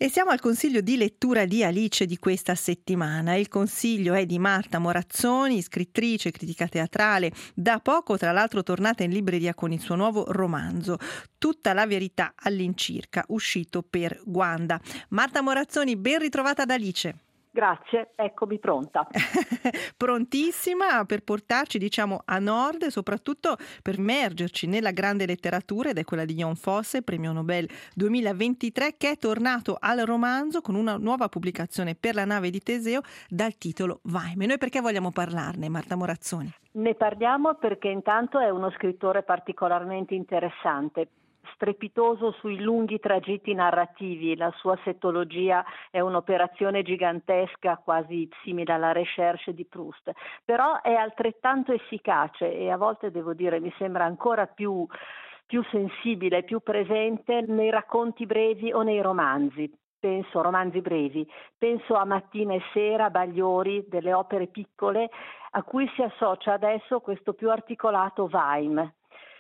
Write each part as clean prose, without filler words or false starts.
E siamo al consiglio di lettura di Alice di questa settimana. Il consiglio è di Marta Morazzoni, scrittrice e critica teatrale, da poco tra l'altro tornata in libreria con il suo nuovo romanzo, Tutta la verità all'incirca, uscito per Guanda. Marta Morazzoni, ben ritrovata ad Alice. Grazie, eccomi pronta. Prontissima per portarci, a nord e soprattutto per immergerci nella grande letteratura, ed è quella di Jon Fosse, premio Nobel 2023, che è tornato al romanzo con una nuova pubblicazione per la nave di Teseo dal titolo Vaime. Noi perché vogliamo parlarne, Marta Morazzoni? Ne parliamo perché intanto è uno scrittore particolarmente interessante, strepitoso sui lunghi tragitti narrativi. La sua setologia è un'operazione gigantesca, quasi simile alla recherche di Proust, però è altrettanto efficace e a volte, devo dire, mi sembra ancora più sensibile, più presente nei racconti brevi o nei romanzi. Romanzi brevi, penso a Mattina e Sera, Bagliori, delle opere piccole a cui si associa adesso questo più articolato Vaime.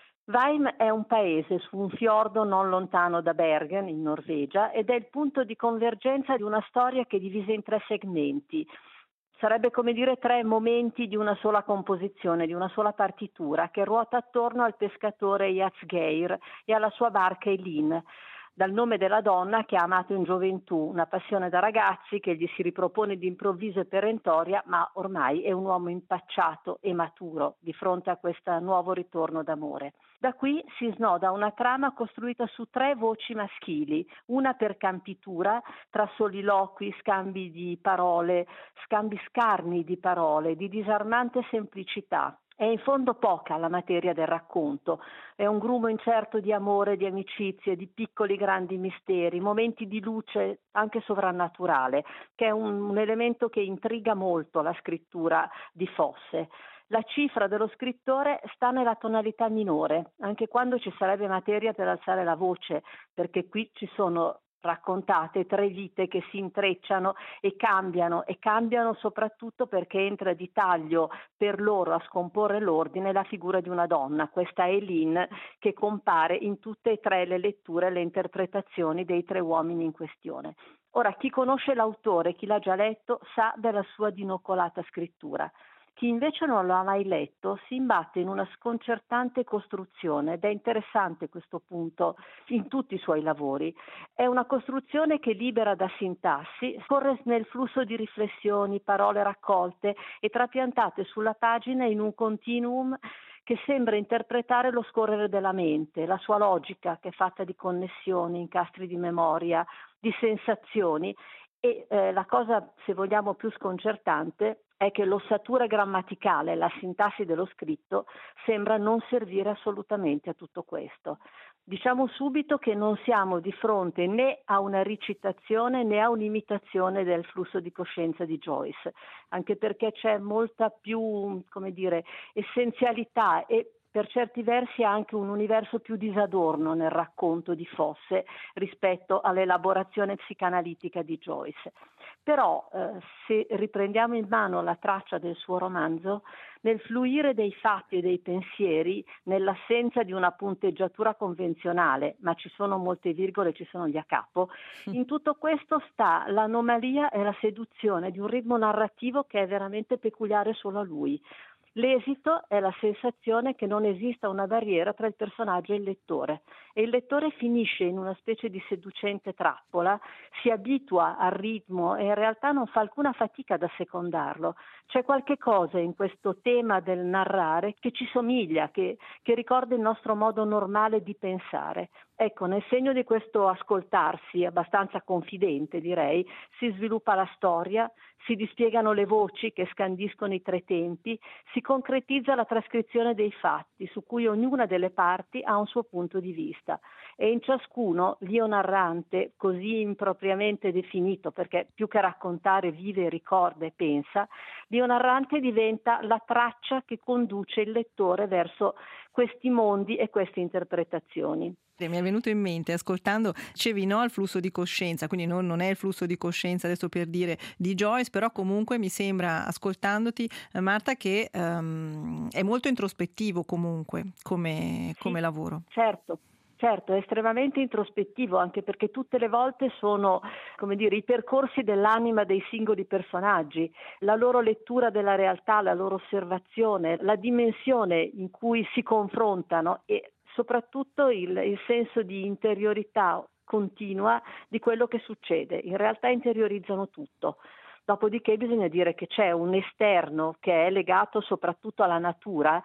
Vaime è un paese su un fiordo non lontano da Bergen, in Norvegia, ed è il punto di convergenza di una storia che è divisa in 3 segmenti. Sarebbe come dire 3 momenti di una sola composizione, di una sola partitura, che ruota attorno al pescatore Jatzgeir e alla sua barca Elin, dal nome della donna che ha amato in gioventù, una passione da ragazzi che gli si ripropone d'improvviso e perentoria, ma ormai è un uomo impacciato e maturo di fronte a questo nuovo ritorno d'amore. Da qui si snoda una trama costruita su 3 voci maschili, una per campitura, tra soliloqui, scambi di parole, scambi scarni di parole, di disarmante semplicità. È in fondo poca la materia del racconto, è un grumo incerto di amore, di amicizie, di piccoli grandi misteri, momenti di luce anche sovrannaturale, che è un elemento che intriga molto la scrittura di Fosse. La cifra dello scrittore sta nella tonalità minore, anche quando ci sarebbe materia per alzare la voce, perché qui ci sono raccontate 3 vite che si intrecciano e cambiano soprattutto perché entra di taglio per loro a scomporre l'ordine la figura di una donna, questa Elin, che compare in tutte e 3 le letture e le interpretazioni dei 3 uomini in questione. Ora, chi conosce l'autore, chi l'ha già letto, sa della sua dinoccolata scrittura. Chi invece non l'ha mai letto si imbatte in una sconcertante costruzione ed è interessante questo punto in tutti i suoi lavori. È una costruzione che libera da sintassi, scorre nel flusso di riflessioni, parole raccolte e trapiantate sulla pagina in un continuum che sembra interpretare lo scorrere della mente, la sua logica che è fatta di connessioni, incastri di memoria, di sensazioni. E la cosa, se vogliamo, più sconcertante è che l'ossatura grammaticale, la sintassi dello scritto, sembra non servire assolutamente a tutto questo. Diciamo subito che non siamo di fronte né a una recitazione né a un'imitazione del flusso di coscienza di Joyce, anche perché c'è molta più, essenzialità e per certi versi anche un universo più disadorno nel racconto di Fosse rispetto all'elaborazione psicanalitica di Joyce. Però se riprendiamo in mano la traccia del suo romanzo, nel fluire dei fatti e dei pensieri, nell'assenza di una punteggiatura convenzionale, ma ci sono molte virgole, ci sono gli a capo, in tutto questo sta l'anomalia e la seduzione di un ritmo narrativo che è veramente peculiare solo a lui. L'esito è la sensazione che non esista una barriera tra il personaggio e il lettore e il lettore finisce in una specie di seducente trappola, si abitua al ritmo e in realtà non fa alcuna fatica ad assecondarlo. C'è qualche cosa in questo tema del narrare che ci somiglia, che ricorda il nostro modo normale di pensare. Ecco, nel segno di questo ascoltarsi abbastanza confidente, direi, si sviluppa la storia, si dispiegano le voci che scandiscono i 3 tempi, si concretizza la trascrizione dei fatti, su cui ognuna delle parti ha un suo punto di vista. E in ciascuno l'io narrante, così impropriamente definito, perché più che raccontare vive, ricorda e pensa, l'io narrante diventa la traccia che conduce il lettore verso questi mondi e queste interpretazioni. Mi è venuto in mente, ascoltando, dicevi no al flusso di coscienza, quindi non è il flusso di coscienza, adesso per dire, di Joyce, però comunque mi sembra, ascoltandoti, Marta, che è molto introspettivo comunque come lavoro. Certo. Certo, è estremamente introspettivo, anche perché tutte le volte sono, come dire, i percorsi dell'anima dei singoli personaggi, la loro lettura della realtà, la loro osservazione, la dimensione in cui si confrontano e soprattutto il senso di interiorità continua di quello che succede. In realtà interiorizzano tutto. Dopodiché bisogna dire che c'è un esterno che è legato soprattutto alla natura,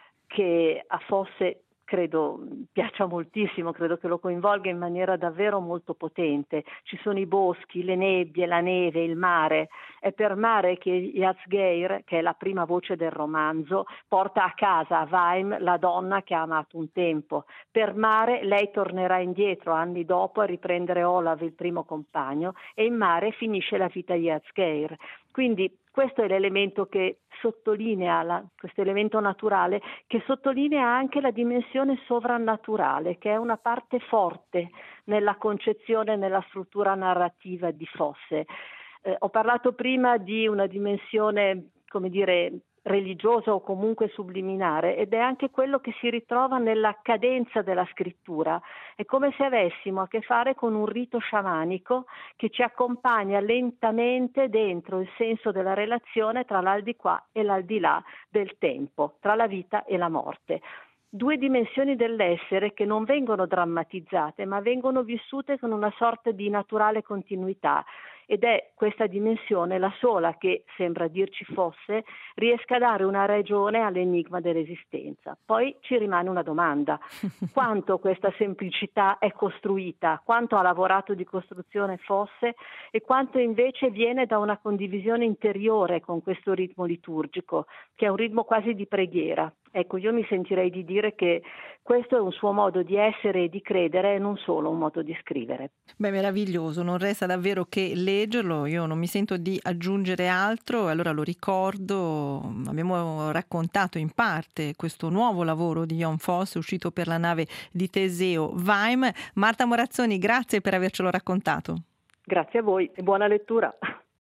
che a Fosse credo piaccia moltissimo, credo che lo coinvolga in maniera davvero molto potente. Ci sono i boschi, le nebbie, la neve, il mare. È per mare che Yazgheir, che è la prima voce del romanzo, porta a casa a Vaim la donna che ha amato un tempo. Per mare lei tornerà indietro anni dopo a riprendere Olav, il primo compagno, e in mare finisce la vita di Yazgheir. Quindi questo è l'elemento che sottolinea, questo elemento naturale, che sottolinea anche la dimensione sovrannaturale, che è una parte forte nella concezione e nella struttura narrativa di Fosse. Ho parlato prima di una dimensione, come dire, religiosa o comunque subliminare, ed è anche quello che si ritrova nella cadenza della scrittura. È come se avessimo a che fare con un rito sciamanico che ci accompagna lentamente dentro il senso della relazione tra l'aldilà e l'aldilà del tempo, tra la vita e la morte. Due dimensioni dell'essere che non vengono drammatizzate, ma vengono vissute con una sorta di naturale continuità. Ed è questa dimensione la sola che, sembra dirci Fosse, riesca a dare una ragione all'enigma dell'esistenza. Poi ci rimane una domanda: quanto questa semplicità è costruita, quanto ha lavorato di costruzione Fosse e quanto invece viene da una condivisione interiore con questo ritmo liturgico, che è un ritmo quasi di preghiera. Ecco, io mi sentirei di dire che questo è un suo modo di essere e di credere e non solo un modo di scrivere. Beh, meraviglioso, non resta davvero che leggerlo, io non mi sento di aggiungere altro, allora lo ricordo, abbiamo raccontato in parte questo nuovo lavoro di Jon Fosse uscito per la nave di Teseo Vaim. Marta Morazzoni, grazie per avercelo raccontato. Grazie a voi e buona lettura.